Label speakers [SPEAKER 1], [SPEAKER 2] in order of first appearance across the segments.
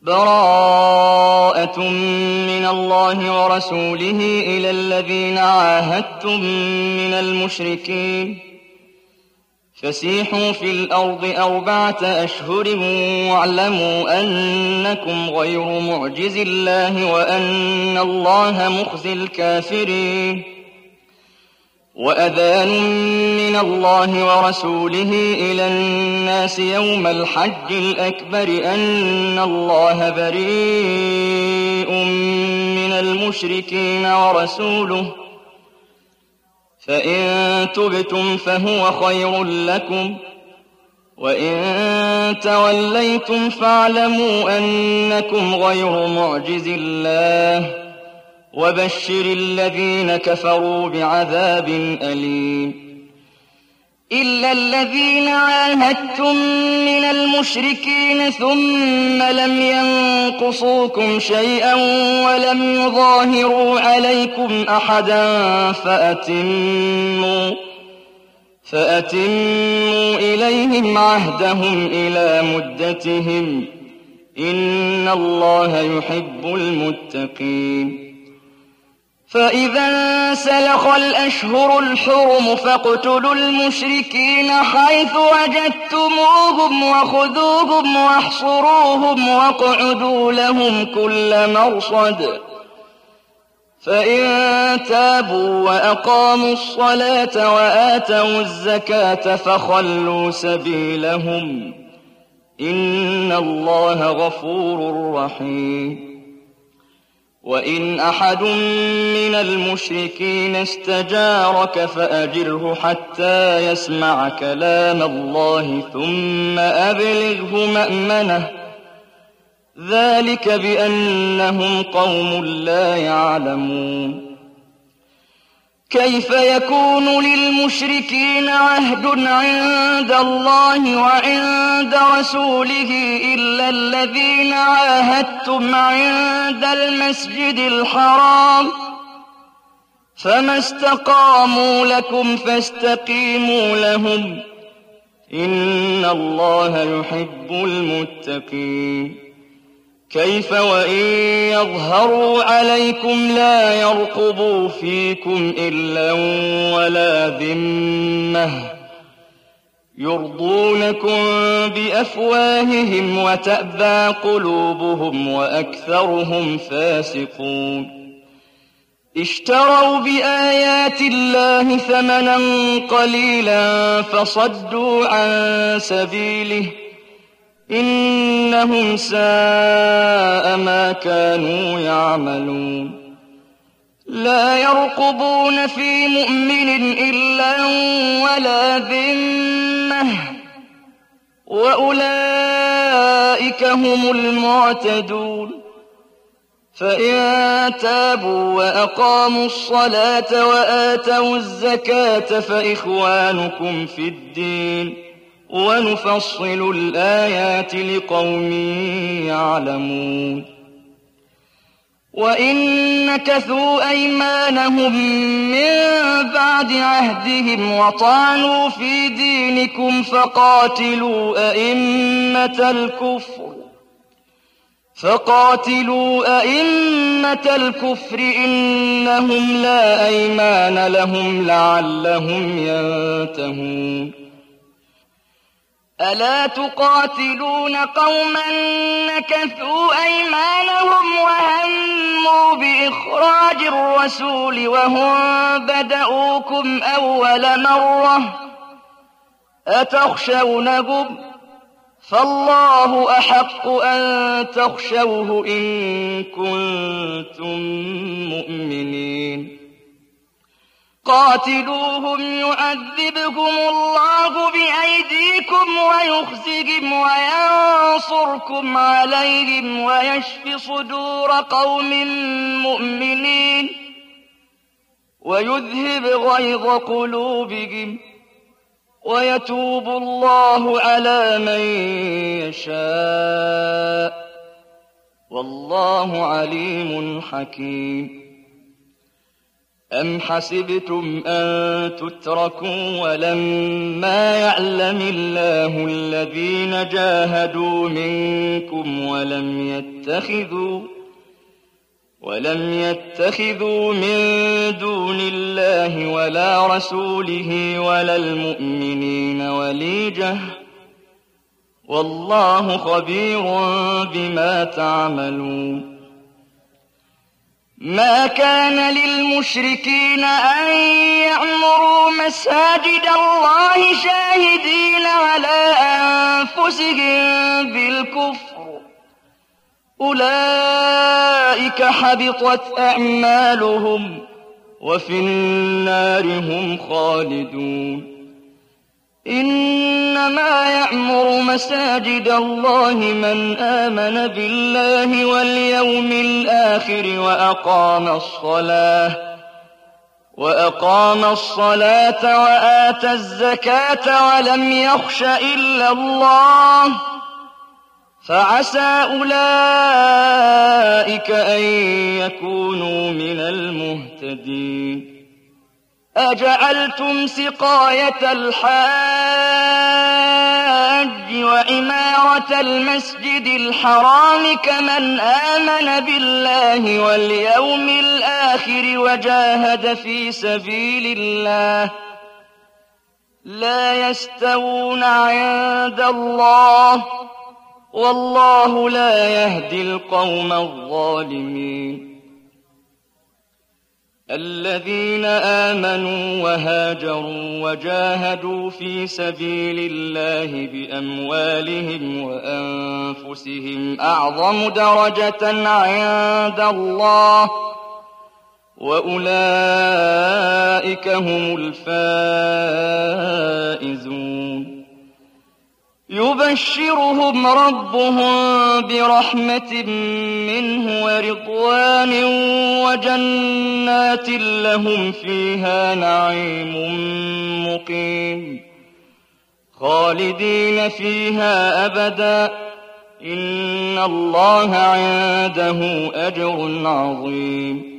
[SPEAKER 1] براءة من الله ورسوله إلى الذين عاهدتم من المشركين فسيحوا في الأرض 4 أشهر واعلموا أنكم غير معجز الله وأن الله مخزي الكافرين وأذان من الله ورسوله إلى الناس يوم الحج الأكبر أن الله بريء من المشركين ورسوله فإن تبتم فهو خير لكم وإن توليتم فاعلموا أنكم غير معجز الله وبشر الذين كفروا بعذاب أليم إلا الذين عاهدتم من المشركين ثم لم ينقصوكم شيئا ولم يظاهروا عليكم أحدا فأتموا إليهم عهدهم إلى مدتهم إن الله يحب المتقين فإذا انسلخ الأشهر الحرم فاقتلوا المشركين حيث وجدتموهم وخذوهم واحصروهم واقعدوا لهم كل مرصد فإن تابوا وأقاموا الصلاة وآتوا الزكاة فخلوا سبيلهم إن الله غفور رحيم وإن أحد من المشركين استجارك فأجره حتى يسمع كلام الله ثم أبلغه مأمنه ذلك بأنهم قوم لا يعلمون كيف يكون للمشركين عهد عند الله وعند رسوله إلا الذين عاهدتم عند المسجد الحرام فما استقاموا لكم فاستقيموا لهم إن الله يحب المتقين كيف وإن يظهروا عليكم لا يرقبوا فيكم إلا ولا ذمة يرضونكم بأفواههم وتأبى قلوبهم وأكثرهم فاسقون اشتروا بآيات الله ثمنا قليلا فصدوا عن سبيله إنهم ساء ما كانوا يعملون لا يرقبون في مؤمن إلا ولا ذمة وأولئك هم المعتدون فإن تابوا وأقاموا الصلاة وآتوا الزكاة فإخوانكم في الدين ونفصل الآيات لقوم يعلمون وإن نكثوا أيمانهم من بعد عهدهم وطعنوا في دينكم فقاتلوا أئمة الكفر إنهم لا أيمان لهم لعلهم ينتهون ألا تقاتلون قوما نكثوا أيمانهم وهموا بإخراج الرسول وهم بدؤوكم أول مرة أتخشونهم فالله أحق أن تخشوه إن كنتم مؤمنين قاتلوهم يعذبهم الله بأيديكم ويخزهم وينصركم عليهم ويشف صدور قوم مؤمنين ويذهب غيظ قلوبهم ويتوب الله على من يشاء والله عليم حكيم أَمْ حَسِبْتُمْ أَن تُتْرَكُوا وَلَمَّا يَعْلَمِ اللَّهُ الَّذِينَ جَاهَدُوا مِنكُمْ وَلَمْ يَتَّخِذُوا مِن دُونِ اللَّهِ وَلَا رَسُولِهِ وَلَا الْمُؤْمِنِينَ وَلِيجَةً ۚ وَاللَّهُ خَبِيرٌ بِمَا تَعْمَلُونَ ما كان للمشركين أن يعمروا مساجد الله شاهدين على أنفسهم بالكفر، أولئك حبطت أعمالهم وفي النار هم خالدون. إنما يعمر مساجد الله من آمن بالله واليوم الآخر وأقام الصلاة وآتى الزكاة ولم يخش إلا الله، فعسى أولئك أن يكونوا من المهتدين. أجعلتم سقاية الحاج وعمارة المسجد الحرام كمن آمن بالله واليوم الآخر وجاهد في سبيل الله لا يستوون عند الله، والله لا يهدي القوم الظالمين. الذين آمنوا وهاجروا وجاهدوا في سبيل الله بأموالهم وأنفسهم أعظم درجة عند الله، وأولئك هم الفائزون. يبشرهم ربهم برحمة منه ورضوان وجنات لهم فيها نعيم مقيم خالدين فيها أبدا، إن الله عنده أجر عظيم.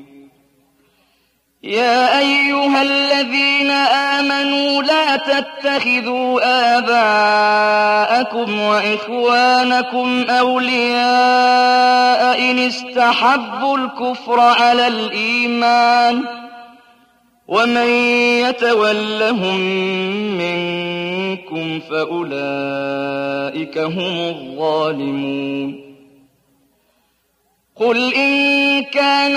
[SPEAKER 1] يا أيها الذين آمنوا لا تتخذوا آباءكم وإخوانكم أولياء إن استحبوا الكفر على الإيمان، ومن يتولهم منكم فأولئك هم الظالمون. قل إن كان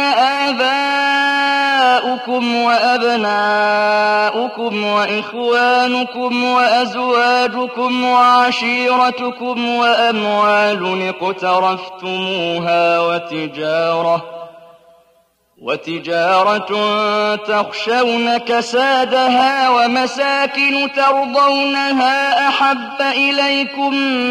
[SPEAKER 1] آباؤكم وأبناؤكم وإخوانكم وأزواجكم وعشيرتكم وأموال اقترفتموها وتجارة تخشون كسادها ومساكن ترضونها أحب إليكم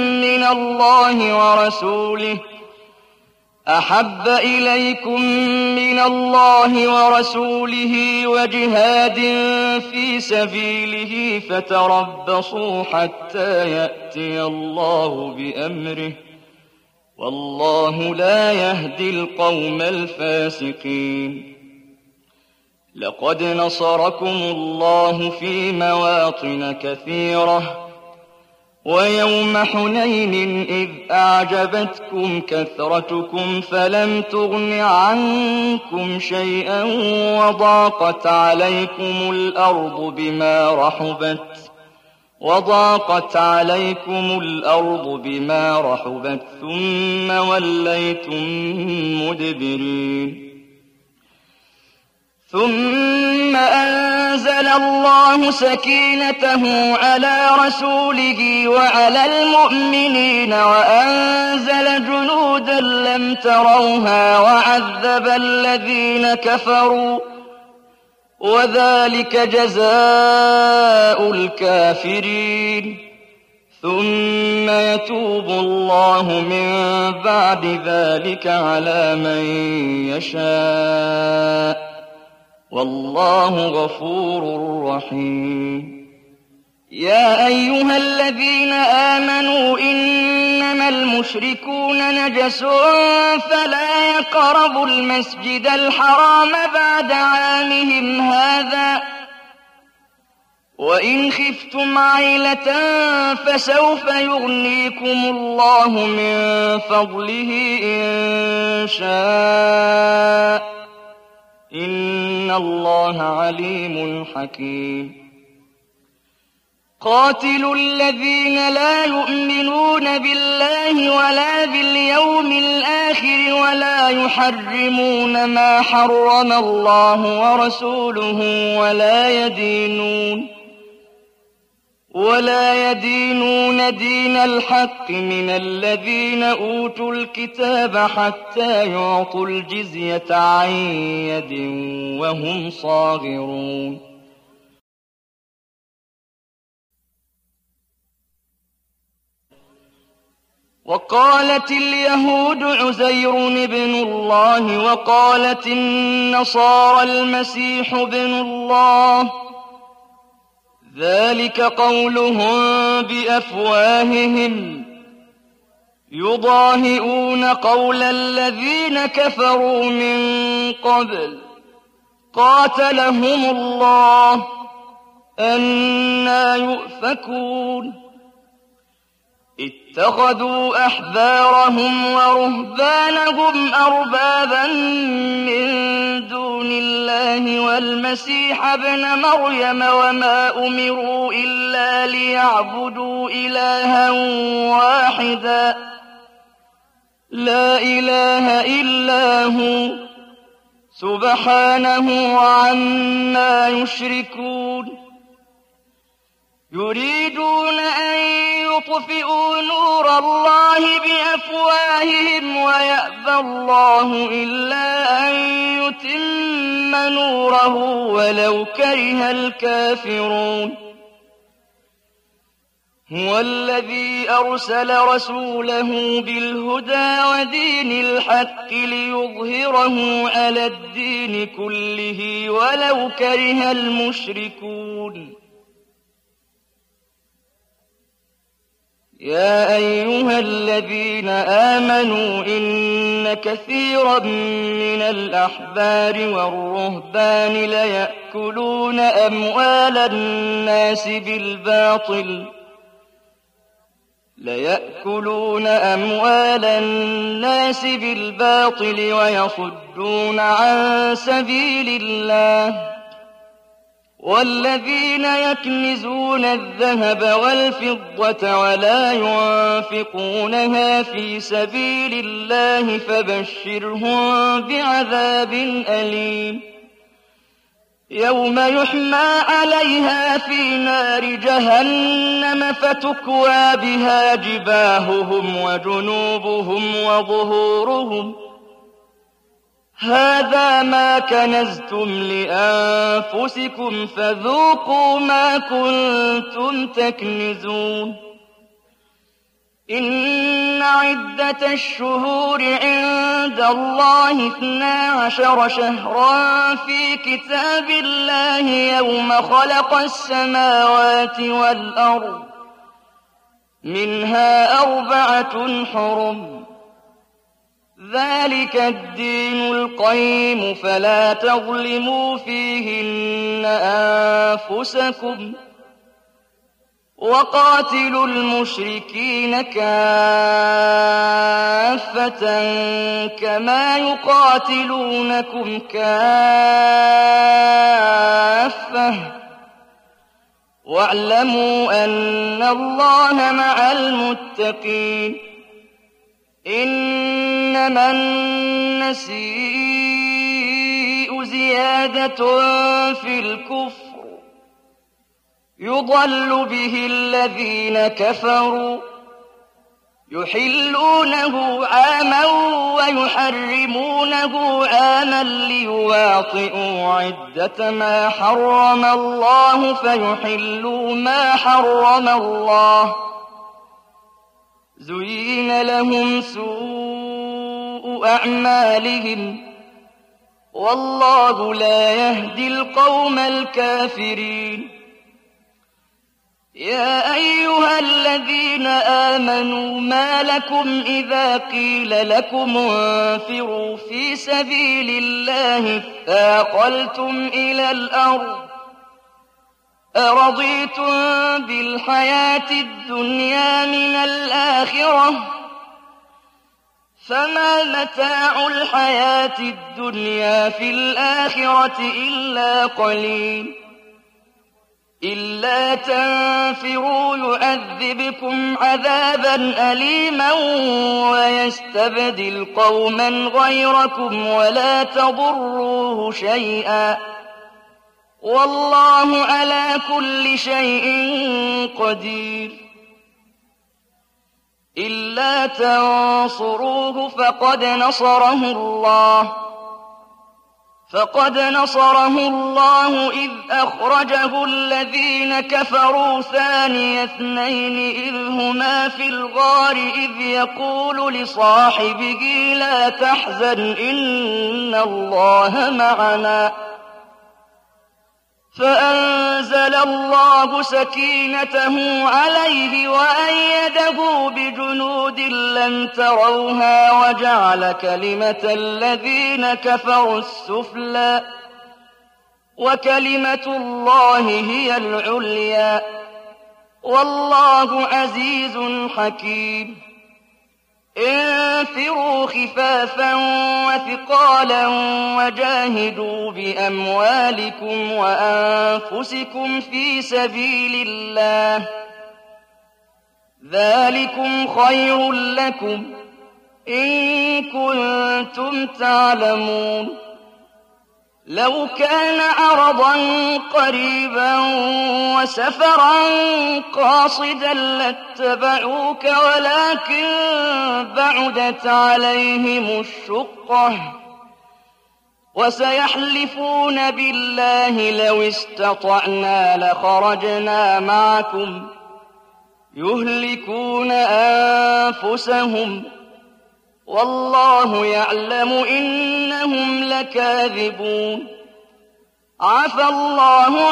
[SPEAKER 1] من الله ورسوله وجهاد في سبيله فتربصوا حتى يأتي الله بأمره، والله لا يهدي القوم الفاسقين. لقد نصركم الله في مواطن كثيرة ويوم حنين إذ أعجبتكم كثرتكم فلم تغن عنكم شيئا وضاقت عليكم الأرض بما رحبت ثم وليتم مدبرين. ثم أنزل الله سكينته على رسوله وعلى المؤمنين وأنزل جنودا لم تروها وعذب الذين كفروا، وذلك جزاء الكافرين. ثم يتوب الله من بعد ذلك على من يشاء، والله غفور رحيم. يا أيها الذين آمنوا إنما المشركون المشركون نجس فلا يقربوا المسجد الحرام بعد عامهم هذا وإن خفتم عيلة فسوف يغنيكم الله من فضله إن شاء إن الله عليم حكيم قاتلوا الذين لا يؤمنون بالله ولا باليوم الآخر ولا يحرمون ما حرم الله ورسوله ولا يدينون دين الحق من الذين أوتوا الكتاب حتى يعطوا الجزية عن يد وهم صاغرون وقالت اليهود عزير ابن الله وقالت النصارى المسيح ابن الله ذلك قولهم بأفواههم يضاهئون قول الذين كفروا من قبل قاتلهم الله أنى يؤفكون اتخذوا أحبارهم ورهبانهم أربابا من دون الله والمسيح ابن مريم وما أمروا إلا ليعبدوا إلها واحدا لا إله إلا هو سبحانه عما يشركون يريدون أن يطفئوا نور الله بأفواههم ويأبى الله إلا أن يتم نوره ولو كره الكافرون هو الذي أرسل رسوله بالهدى ودين الحق ليظهره على الدين كله ولو كره المشركون يا أيها الذين آمنوا إن كثيرا من الأحبار والرهبان ليأكلون أموال الناس بالباطل ويصدون عن سبيل الله والذين يكنزون الذهب والفضة ولا ينفقونها في سبيل الله فبشرهم بعذاب أليم يوم يحمى عليها في نار جهنم فتكوى بها جباههم وجنوبهم وظهورهم هذا ما كنزتم لأنفسكم فذوقوا ما كنتم تكنزون إن عدة الشهور عند الله 12 شهرا في كتاب الله يوم خلق السماوات والأرض منها 4 حرم ذلك الدين القيم فلا تظلموا فيهن أنفسكم وقاتلوا المشركين كافة كما يقاتلونكم كافة واعلموا أن الله مع المتقين إنما النسيء زيادة في الكفر يضل به الذين كفروا يحلونه عاما ويحرمونه عاما ليواطئوا عدة ما حرم الله فيحلوا ما حرم الله زين لهم سوء أعمالهم والله لا يهدي القوم الكافرين يا أيها الذين آمنوا ما لكم إذا قيل لكم انفروا في سبيل الله اثاقلتم إلى الأرض أرضيتم بالحياة الدنيا من الآخرة فما متاع الحياة الدنيا في الآخرة إلا قليل إلا تنفروا يعذبكم عذابا أليما ويستبدل قوما غيركم ولا تضروه شيئا والله على كل شيء قدير إلا تنصروه فقد نصره الله إذ أخرجه الذين كفروا ثاني اثنين إذ هما في الغار إذ يقول لصاحبه لا تحزن إن الله معنا فأنزل الله سكينته عليه وأيده بجنود لم تروها وجعل كلمة الذين كفروا السفلى وكلمة الله هي العليا والله عزيز حكيم انفروا خفافا وثقالا وجاهدوا بأموالكم وأنفسكم في سبيل الله ذلكم خير لكم إن كنتم تعلمون لو كان عرضا قريبا وسفرا قاصدا لاتبعوك ولكن بعدت عليهم الشقة وسيحلفون بالله لو استطعنا لخرجنا معكم يهلكون أنفسهم والله يعلم إنهم لكاذبون عفى الله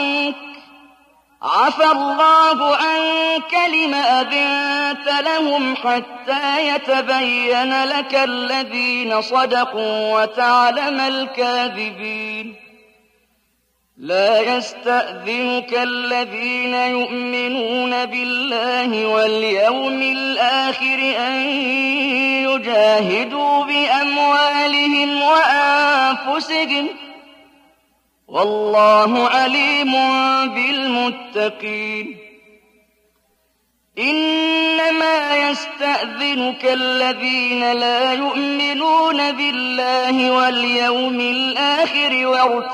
[SPEAKER 1] عنك لم أذنت لهم حتى يتبين لك الذين صدقوا وتعلم الكاذبين لا يستأذنك الذين يؤمنون بالله واليوم الآخر أن يجاهدوا بأموالهم وأنفسهم والله عليم بالمتقين إنما يستأذنك الذين لا يؤمنون بالله واليوم الآخر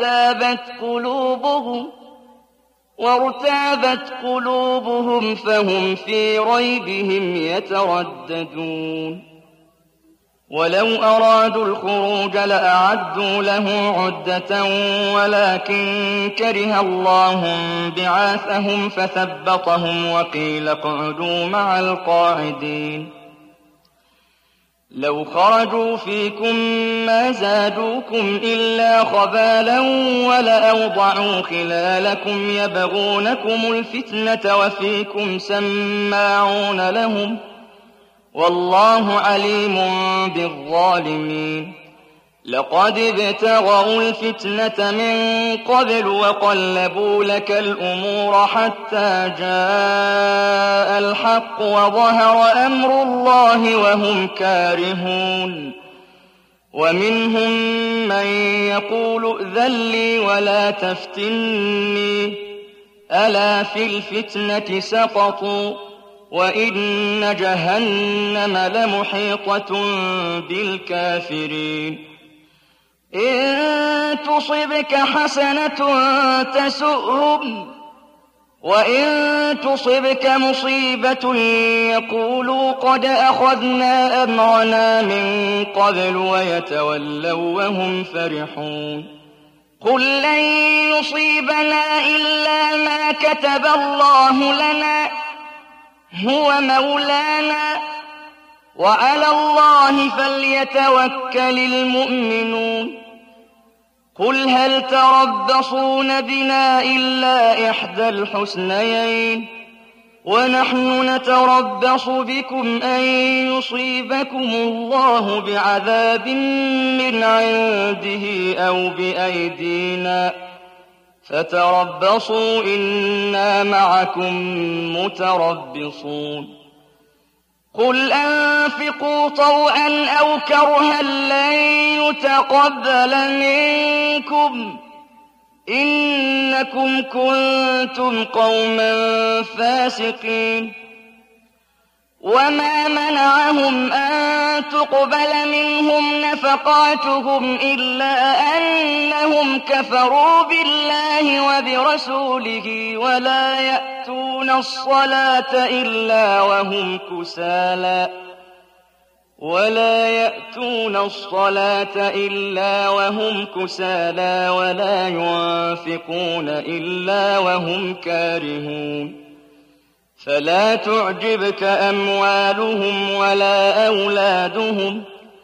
[SPEAKER 1] وارتابت قلوبهم فهم في ريبهم يترددون ولو أرادوا الخروج لأعدوا له عدة ولكن كره الله بعاثهم فثبطهم وقيل اقعدوا مع القاعدين لو خرجوا فيكم ما زادوكم إلا خبالا ولأوضعوا خلالكم يبغونكم الفتنة وفيكم سماعون لهم والله عليم بالظالمين لقد ابتغوا الفتنة من قبل وقلبوا لك الأمور حتى جاء الحق وظهر أمر الله وهم كارهون ومنهم من يقول ائذن لي ولا تفتني ألا في الفتنة سقطوا وإن جهنم لمحيطة بالكافرين إن تصبك حسنة تسؤهم وإن تصبك مصيبة يقولوا قد أخذنا أمرنا من قبل ويتولوا وهم فرحون قل لن يصيبنا إلا ما كتب الله لنا هو مولانا وعلى الله فليتوكل المؤمنون قل هل تربصون بنا إلا إحدى الحسنيين ونحن نتربص بكم أن يصيبكم الله بعذاب من عنده أو بأيدينا فتربصوا إنا معكم متربصون قل أنفقوا طوعا أو كرها لن يتقبل منكم إنكم كنتم قوما فاسقين وما منعهم أن تقبل منهم نفقاتهم إلا أنهم كفروا بالله وبرسوله ولا يأتون الصلاة إلا وهم كسالى ولا ينفقون إلا وهم كارهون فلا تعجبك أموالهم ولا أولادهم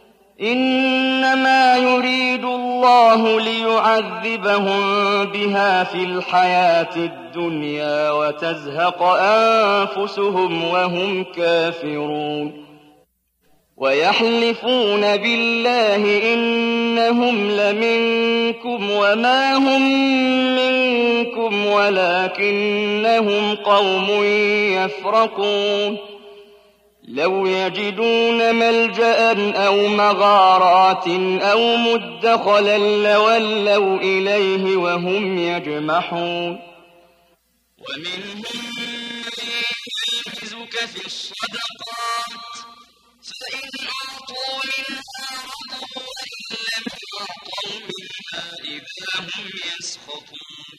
[SPEAKER 1] إنما يريد الله ليعذبهم بها في الحياة الدنيا وتزهق أنفسهم وهم كافرون ويحلفون بالله إنهم لمنكم وما هم منكم ولكنهم قوم يفرقون لو يجدون ملجأ أو مغارات أو مدخلا لولوا إليه وهم يجمحون ومنهم من يلمزك في الصدقات فإن أعطوا منها رضوا وإن لم يعطوا منها إذا هم يسخطون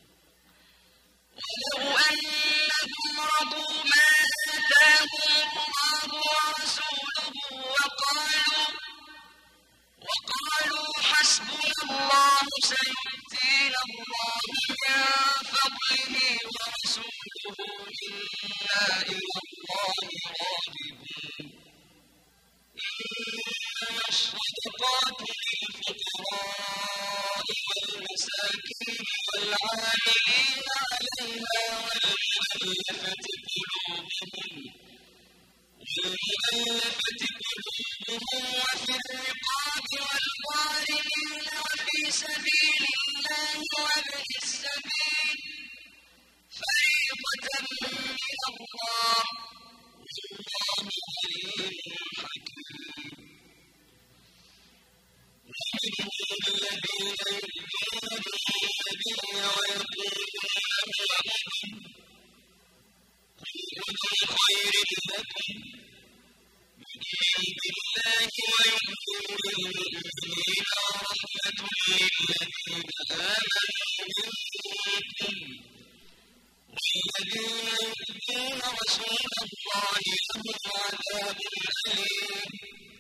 [SPEAKER 1] ولو أنهم رضوا ما آتاهم الله ورسوله وقالوا حسبنا الله سيؤتينا الله من فضله ورسوله إنا إلى الله راغبون إنما الصدقات للفقراء والمساكين والعاملين عليها والمؤلفة قلوبهم وفي الرقاب والغارمين وفي سبيل الله وابن السبيل فريضة من الله والله عليم حكيم ومنهم الذين يؤمنون النبي ويقولون هو أذن قل أذن خير لكم يؤمن بالله ويؤمن للمؤمنين ورحمة للذين آمنوا منكم والذين يؤذون رسول الله لهم عذاب أليم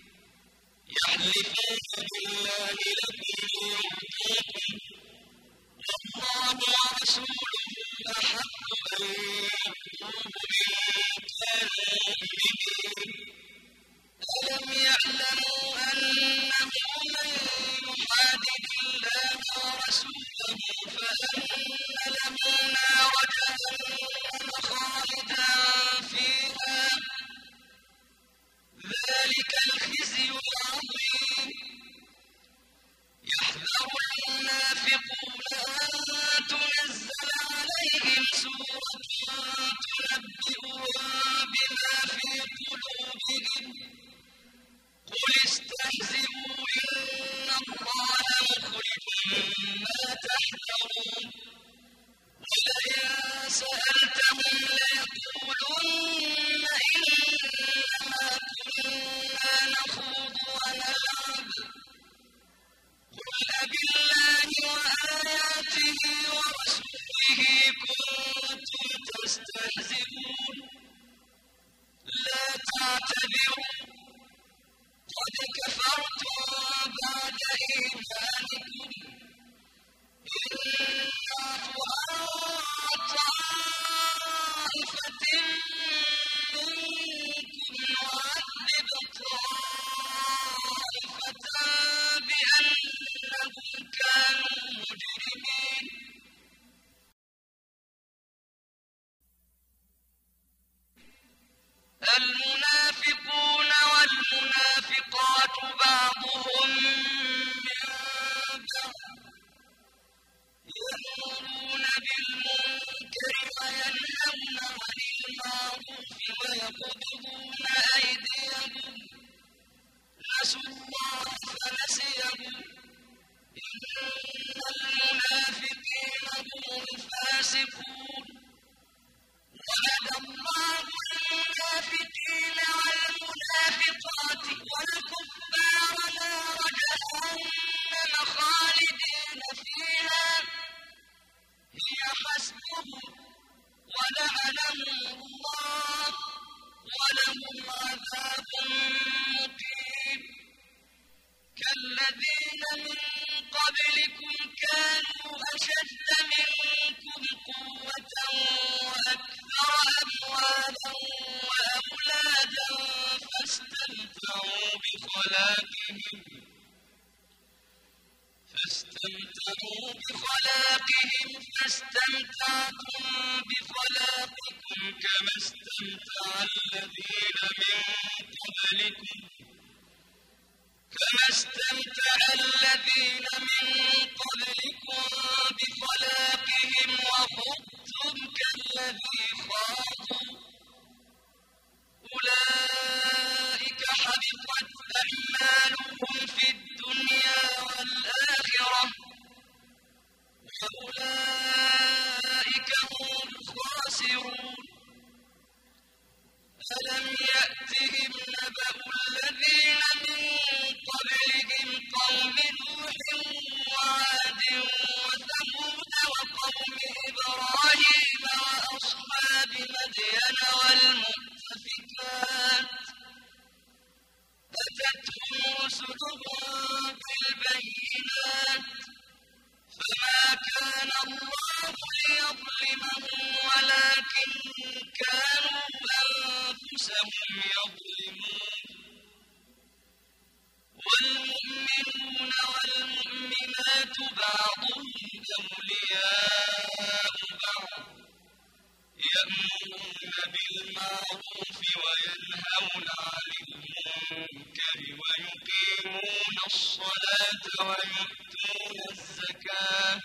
[SPEAKER 1] يحلفون بالله لكم ليرضوكم والله ورسوله أحق أن يرضوه إن كانوا مؤمنين ألم يعلموا أنه من يحادد الله ورسوله فأن له نار جهنم خالدا فيها ذلك الخزي العظيم يحذر المنافقون أن تنزل عليهم سورة تنبئهم بما في قلوبهم قل استهزئوا إن الله مخرج ما تحذرون ولئن سألتهم ليقولن إنما كنا بخلاقهم فاستمتعوا بخلاقهم فاستمتعتم بخلاقكم كما استمتع الذين من قبلكم بخلاقهم وخضتم كالذي خاضوا أولئك حبطت أعمالهم في الدنيا والآخرة وأولئك هم الخاسرون ألم يأتهم نبأ الذين من قبلهم قوم نوح وعاد وثمود وقوم إبراهيم وأصحاب مدين والمؤتفكات أتتهم رسلهم بالبينات فما كان الله ليظلمهم ولكن كانوا أنفسهم يظلمون والمؤمنون والمؤمنات بعضهم أولياء بعض يأمرون بالمعروف وينهون عن المنكر ويقيمون الصلاة ويؤتون الزكاة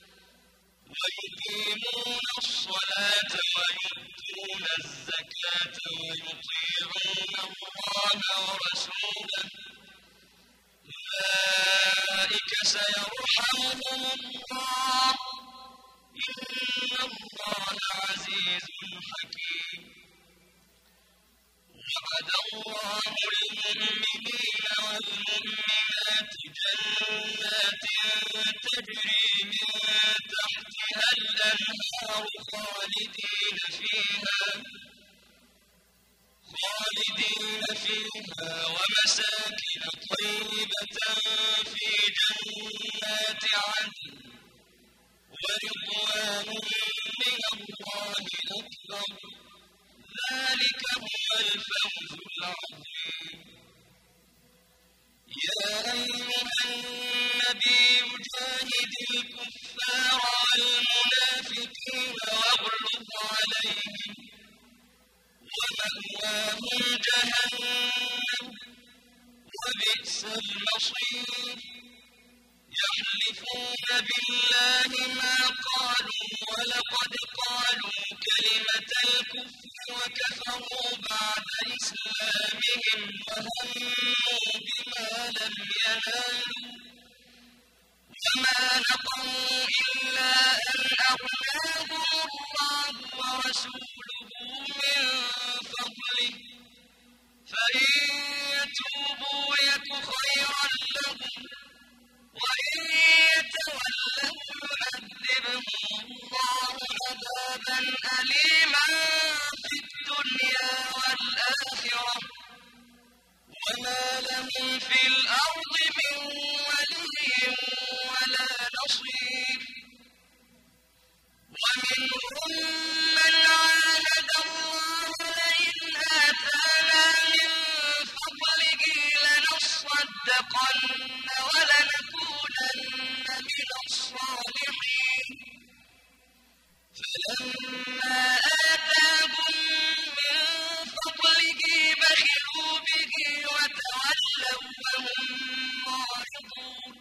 [SPEAKER 1] ويطيعون الله ورسوله أولئك سيرحمهم الله إن الله عزيز حكيم وعد الله المؤمنين والمؤمنات جنات تجري من تحتها الأنهار خالدين فيها ومساكن طيبة في جنات عدن ورضوان من الله أكبر ذلك هو الفوز العظيم يا أيها النبي جاهد الكفار والمنافقين واغلظ عليهم ومأواهم جهنم وبئس المصير يحلفون بالله ما قالوا ولقد قالوا كلمة الكفر وكفروا بعد إسلامهم وهموا بما لم ينالوا وما نقموا إلا أن أغناهم الله ورسوله من فضله فإن يتوبوا يك خيرا لهم وإن يتولوا يعذبهم الله عذابا أليما في الدنيا والآخرة وما لهم في الأرض من ولي ولا نصير ومنهم من عاهد الله لئن آتانا من فضله لنصدقن ولنكونن من الصالحين فلما آتاهم من فضله بخلوا به وتولوا وهم معرضون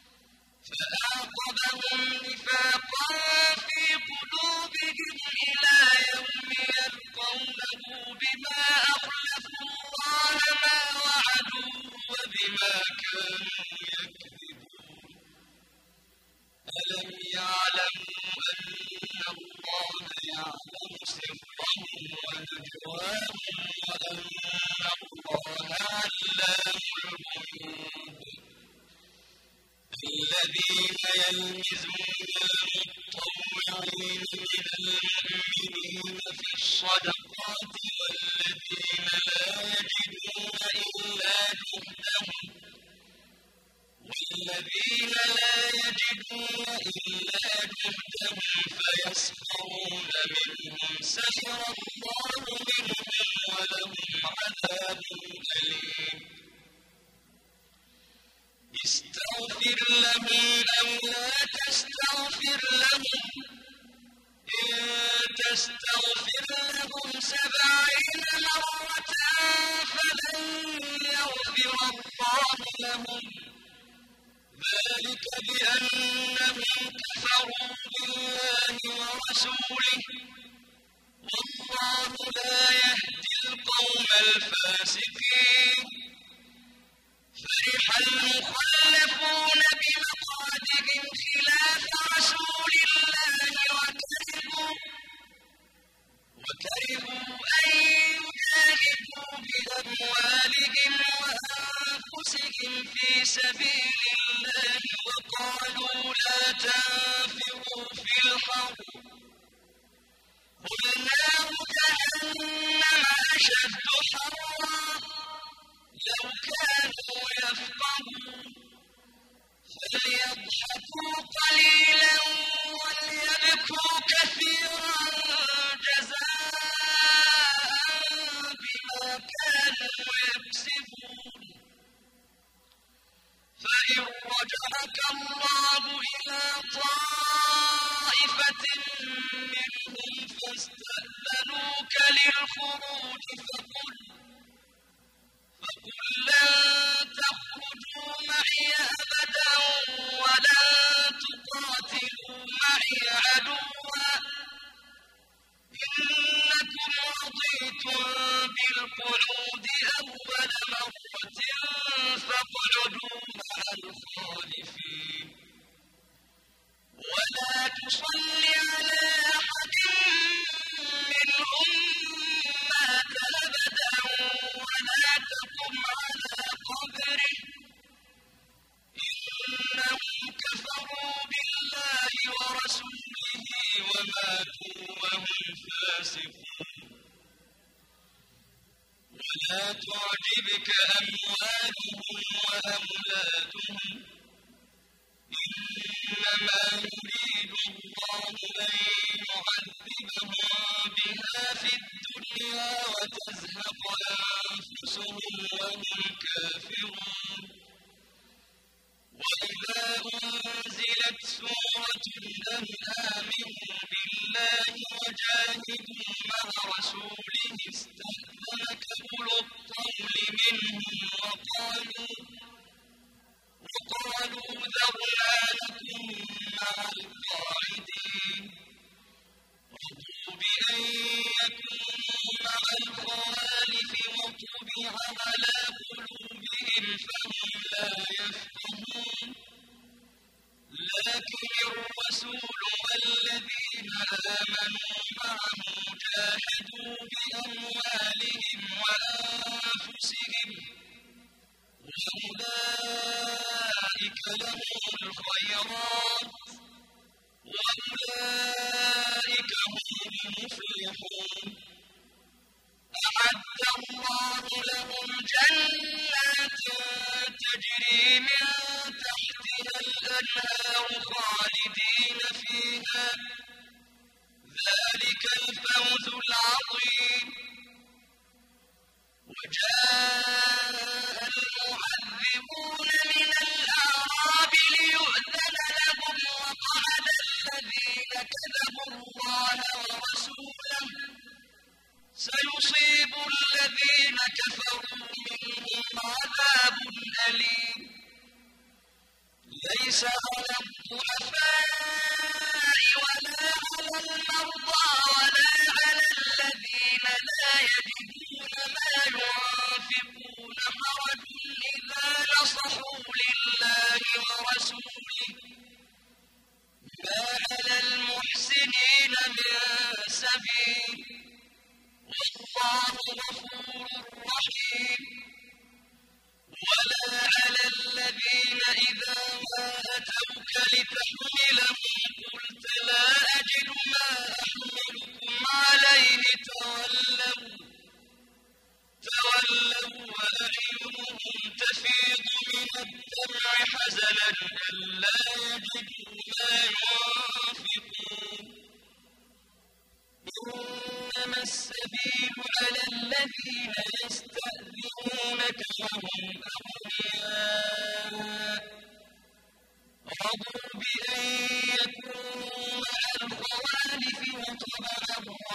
[SPEAKER 1] فأعقبهم نفاقا في قلوبهم إلى يوم يلقونه بما أخلفوا الله ما وعدوه وبما كانوا يكذبون ألم يعلموا أن الله يعلم سرهم ونجواهم وأن الله علام الغيوب الذين يلمزون المطوعين من المؤمنين في الصدقات والذين لا يجدون إلا جهدهم فيسخرون منهم سخر الله منهم ولهم عذاب أليم
[SPEAKER 2] تستغفر لهم 70 مرة فلن يغفر الله لهم ذلك بأنهم كفروا بالله ورسوله والله لا يهدي القوم الفاسقين فرح المخلفون بمقعدهم خلاف رسول الله وكرهوا أن يجاهدوا بأموالهم وأنفسهم في سبيل الله وقالوا لا تنفروا في الحرب قل نار جهنم أشد حرا لو كانوا يفقهون فليضحكوا قليلا وليبكوا كثيرا جزاء بما كانوا يكسبون فإن رجعك الله إلى طائفة منهم فاستأذنوك للخروج فقل لن تخرجوا معي أبدا ولن تقاتلوا معي عدوا إنكم رضيتم بالقعود أول مرة فاقعدوا مع الخالفين ولا تصل على أحد منهم مات أبدا ولا تقم على قبره إنهم كفروا بالله ورسوله وماتوا وهم فاسقون ولا تعجبك أموالهم وأولادهم إنما يريد الله أن يعذبهم بها في الدنيا وتزهق أنفسهم وهم كافرون وإذا أنزلت سورة أن آمنوا بالله وجاهدوا مع رسوله استأذنك أولو الطول منهم وقالوا ذرنا نكن مع القاعدين رضوا بأن يكونوا مع الخوالف وطبع على قلوبهم فهم لا يفقهون لكن الرسول والذين آمنوا معه جاهدوا بأموالهم وأنفسهم وأولئك لهم الخيرات وأولئك هم المفلحون أعد الله لهم جنات تجري من تحتها الأنهار خالدين فيها ذلك الفوز العظيم وجاء المعذبون من الأعراب ليؤذن لهم وقعد الذين كذبوا الله ورسوله سيصيب الذين كفروا منهم عذاب أليم ليس على الضعفاء ولا على المرضى ولا على الذين لا يجدون ما ينفقون حرج إذا نصحوا لله ورسوله ما على المحسنين من سبيل والله غفور رحيم ولا على الذين إذا ما أتوك لتحملهم قلت لا أجد ما أحملكم عليه تولوا وأعينهم تفيض من الدمع حزنا ألا يجدوا ما ينفقون إنما السبيل على الذين يستأذنونك وهم أغنياء رضوا بأن يكونوا مع الخوالف وطبع الله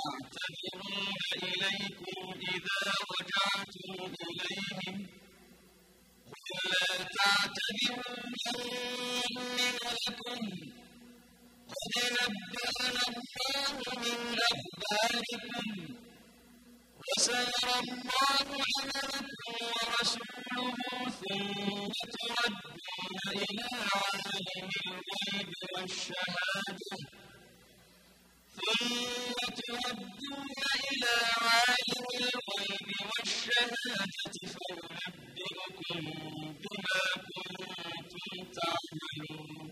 [SPEAKER 2] يعتذرون إليكم إذا رجعتم إليهم قل لا تعتذروا لن نؤمن لكم قد نبأنا الله من أخباركم وسيرى الله عملكم ورسوله ثم تردون إلى عالم الغيب والشهادة فينبئكم بما كنتم تعملون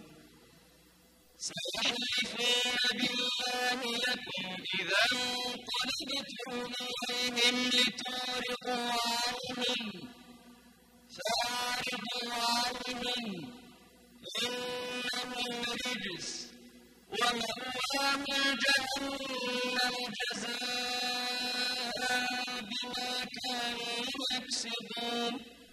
[SPEAKER 2] سيحلفون بالله لكم إذا انقلبتم إليهم لتعرضوا عنهم فأعرضوا عنهم إنهم رجس ومأواهم جهنم جزاء بما كانوا يكسبون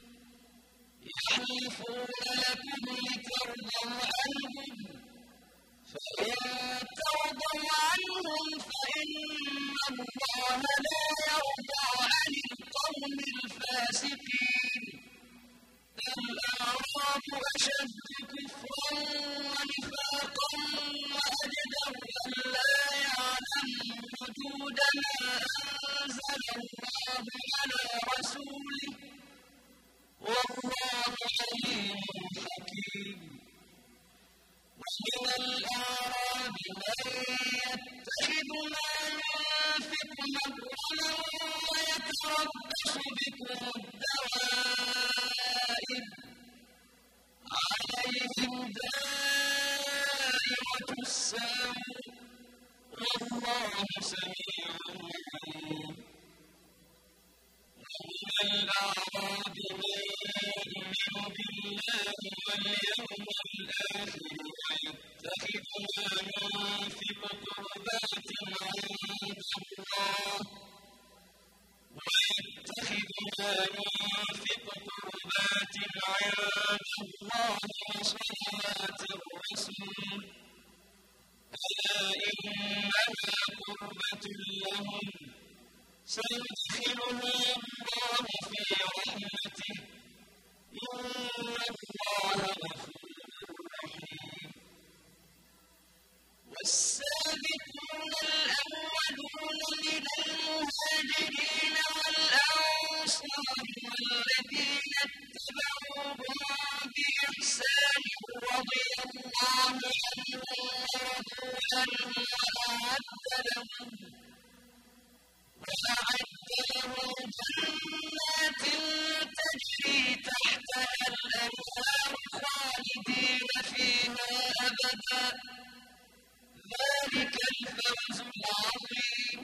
[SPEAKER 2] يحلفون لكم لترضوا عنهم فإن ترضوا عنهم فإن الله لا يرضى عن القوم الفاسقين الأعراب أشد كفرا ونفاقا وأجدر ألا يعلم حدود ما أنزل الله على رسوله والله عليم حكيم ومن الأعراب من يتخذ ما ينفق مغرما ويتربص بكم الدوائر عليهم دائرة السوء والله سميع عليم ومن الأعراب من يؤمن بالله واليوم الآخر ويتخذ ما ينفق قربات عند الله وصلوات الرسول ألا إنها قربة لهم سيدخلهم الله في رحمته إن الله غفور رحيم والسابقون الأولون من المهاجرين والأنصار والذين اتبعوهم بإحسان رضي الله عنهم ورضوا عنه وأعد لهم جنات تجري تحتها الأنهار خالدين فيها أبدا ذلك الفوز العظيم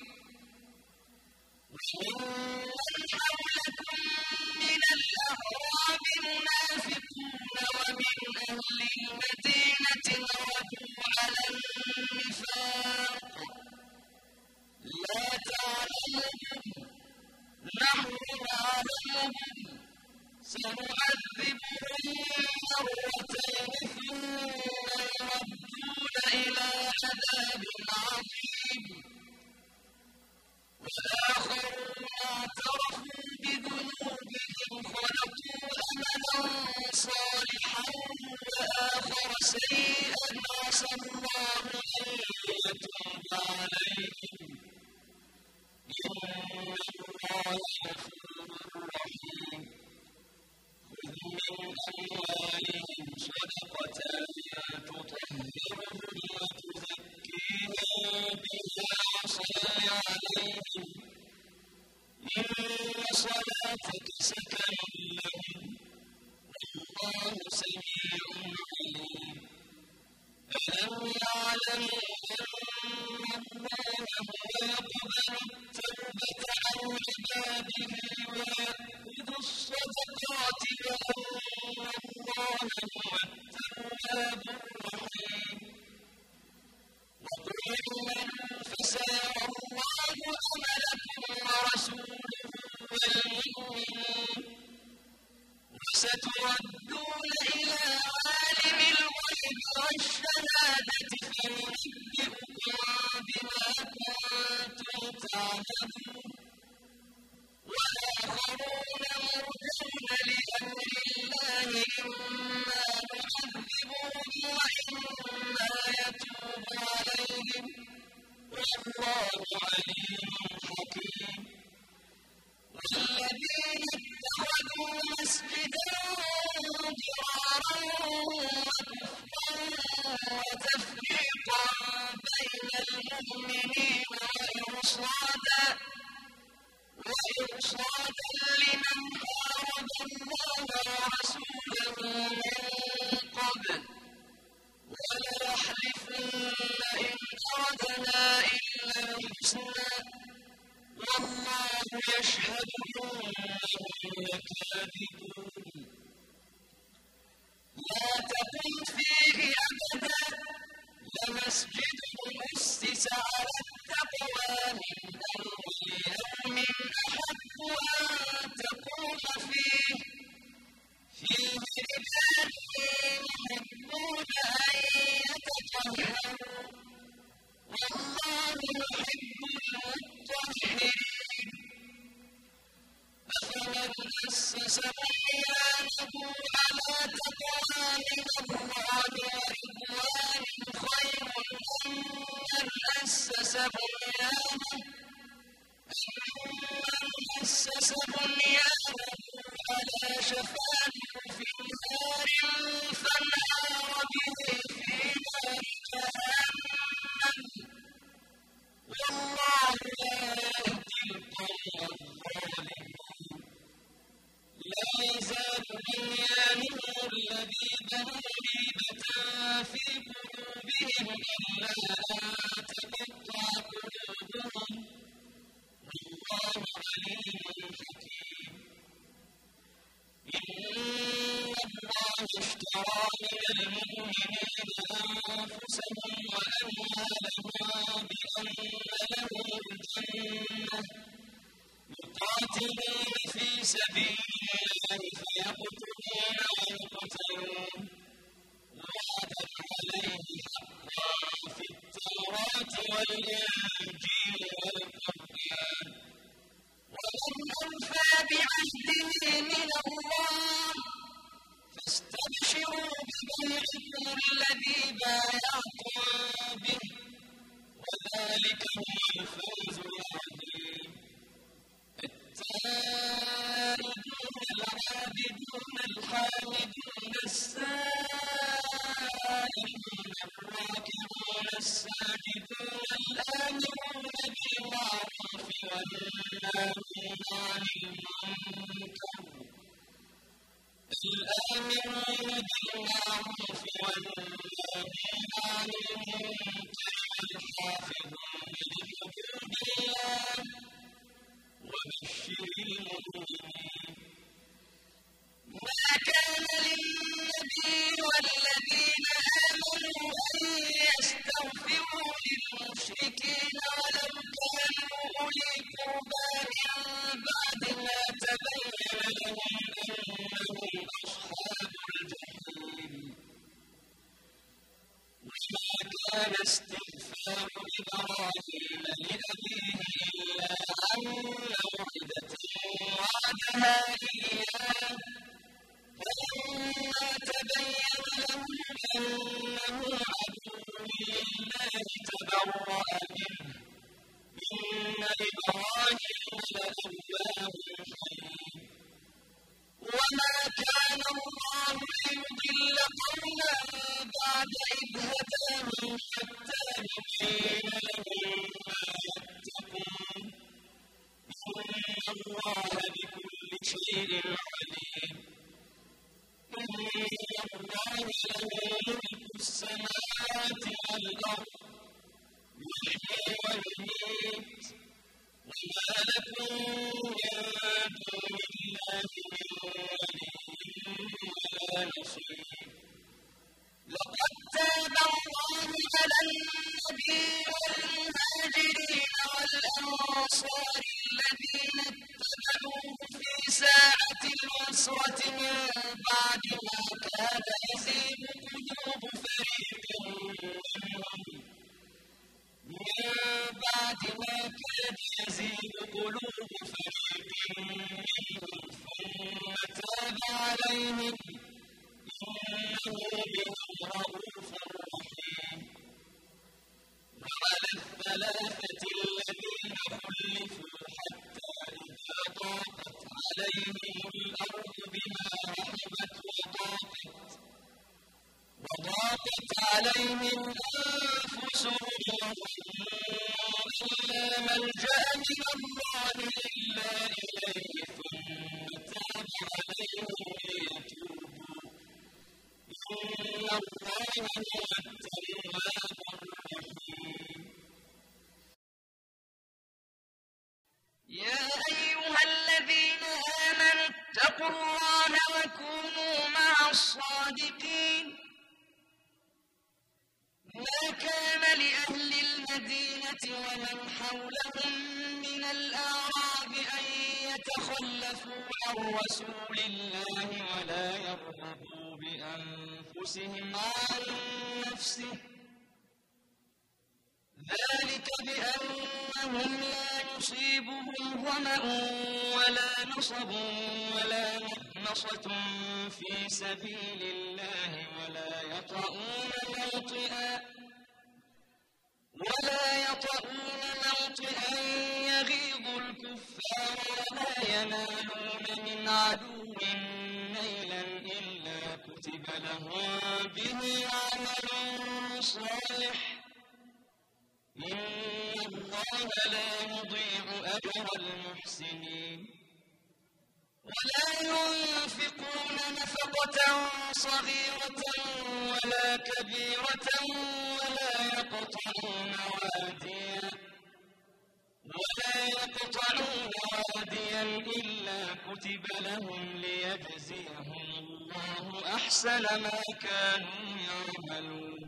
[SPEAKER 2] وممن حولكم من الأعراب منافقون ومن أهل المدينة مردوا على النفاق لا تعلمهم نحن نعلمهم سنعذبهم مرتين ثم يردون إلى عذاب عظيم وآخرون اعترفوا بذنوبهم خلقوا عملا صالحا وآخر سيئا عسى الله أن يتوب عليهم إن الله غفور رحيم خذ من أموالهم صدقة تطهرهم وتزكيهم يعلمون وآخرون مرجون لأمر الله إما نعذبهم وإما يتوب عليهم والله عليم حكيم والذين اتخذوا مسجدا ضرارا وكفرا وتفريقا بين المؤمنين وإرصادا لمن حارب الله ورسوله من قبل وليحلفن إن أردنا إلا الحسنى والله يشهد إنهم لكاذبون لا تقم فيه أبدا لمسجد أسس على التقوى من أول يوم أحق أن تقوم فيه رجال يحبون أن يتطهروا والله يحب المطهرين أفمن أسس بنيانه على تقوى من الله ورضوان خير أمن أسس بنيانه على شفا جرف نار فانهار به في نار جهنم والله لا يهدي القوم الظالمين لا يزال بنيانهم الذي بنوا ريبة في قلوبهم إلا أن تقطع قلوبهم والله عليم حكيم إن الله اشترى من المؤمنين أنفسهم وأموالهم بأن لهم الجنة يقاتلون في سبيل الله فيقتلون ويقتلون وعدا عليه حقا في التوراة والإنجيل والقرآن ومن أوفى بعهده من الله فاستبشروا ببيعكم الذي بايعتم به وذلك هو الفوز العظيم التائبون العابدون الحامدون السائلون الراكعون الساجدون الآمرون بالمعروف والناهون عن المنكر والحافظون لحدود الله وبشر المؤمنين ما كان للنبي والذين آمنوا أن يستغفروا للمشركين ولو كانوا أولي قربى من بعد ما تبين لهم أنهم أصحاب الجحيم وما كان استغفار إبراهيم لأبيه إلا عن موعدة وعدها إياه فلما تبين له أنه عدو لله تبرأ منه إن إبراهيم لأواه حليم وما كان الله ليضل قوما بعد إذ هداهم حتى يبين لهم ما يتقون إن الله بكل شيء عليم إن الله له ملك السماوات والأرض يحيي ويميت وما لكم من دون الله من ولي ولا نصير لقد تاب الله على النبي والمهاجرين والأنصار الذين اتبعوه في ساعة العسرة من بعد ما كاد يزيغ قلوب فريق منهم من بعد ما كاد بهم رؤوف رحيم وعلى الثلاثة الذين خلفوا حتى إذا ضاقت عليهم الأرض بما رحبت وضاقت عليهم أنفسهم وظنوا أن لا ملجأ من الله إلا إليه ثم تاب عليهم ليتوبوا إن الله هو التواب الرحيم
[SPEAKER 1] يا أيها الذين آمنوا اتقوا الله وكونوا مع الصادقين ما كان لأهل المدينة ومن حولهم من الأعراب أن يتخلفوا عن رسول الله ولا يرغبوا بأنفسهم عن نفسه ذلك بأنهم لا يصيبهم ظمأ ولا نصب ولا مخمصة في سبيل الله ولا يطؤون موطئا يغيظ الكفار ولا ينالون من عدو نيلا إلا كتب لهم به عمل صالح إن الله لا يضيع أجر المحسنين ولا ينفقون نفقة صغيرة ولا كبيرة ولا يقطعون واديا إلا كتب لهم ليجزيهم الله أحسن ما كانوا يعملون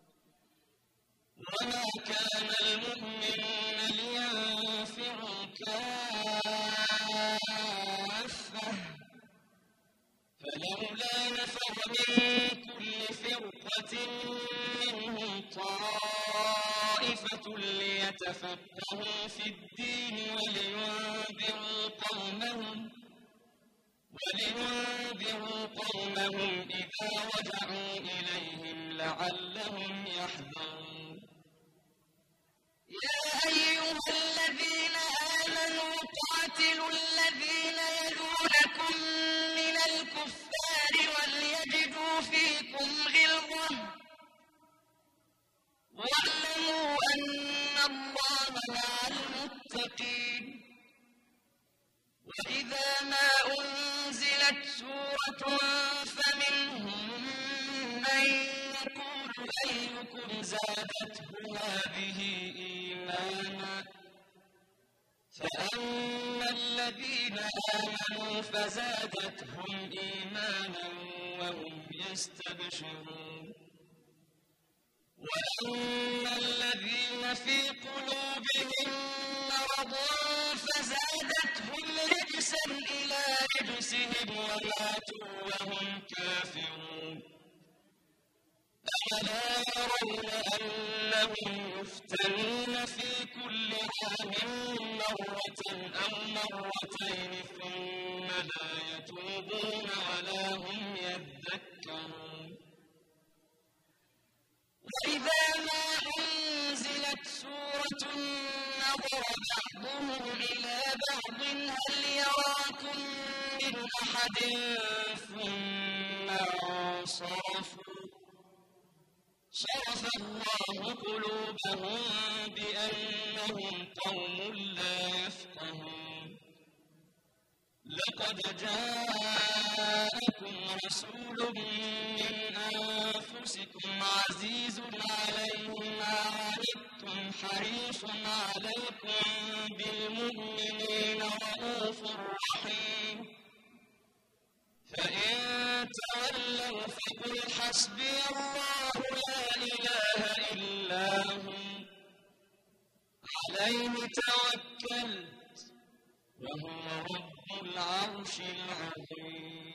[SPEAKER 1] وما كان المؤمنون لينفروا كافة فلولا نفر من كل فرقة منهم طائفة ليتفقهوا في الدين ولينذروا قومهم إذا رجعوا إليهم لعلهم يحذرون يا أيها الذين آمنوا قاتلوا الذين يلونكم من الكفار وليجدوا فيكم غلظة واعلموا أن الله مع المتقين وإذا ما أنزلت سورة فمنهم من يقول أيكم زادته هذه إيمانا فأما الذين آمنوا فزادتهم إيمانا وهم يستبشرون وأما الذين في قلوبهم مرض فزادتهم رجسا إلى رجسهم وماتوا وهم كافرون ألا يرون أنهم يفتنون في كل عام مرة أو مرتين ثم لا يتوبون ولا هم يذكرون وإذا ما أنزلت سورة نظر بعضهم إلى بعض هل يراكم من أحد ثم انصرفوا صرف الله قلوبهم بأنهم قوم لا يفقهون لقد جاءكم رسول من أنفسكم عزيز عليه ما عنتم حريص عليكم بالمؤمنين رءوف رحيم فإن تولوا فقل حسبي الله لا إله إلا هو عليه توكلت وهو رب العرش العظيم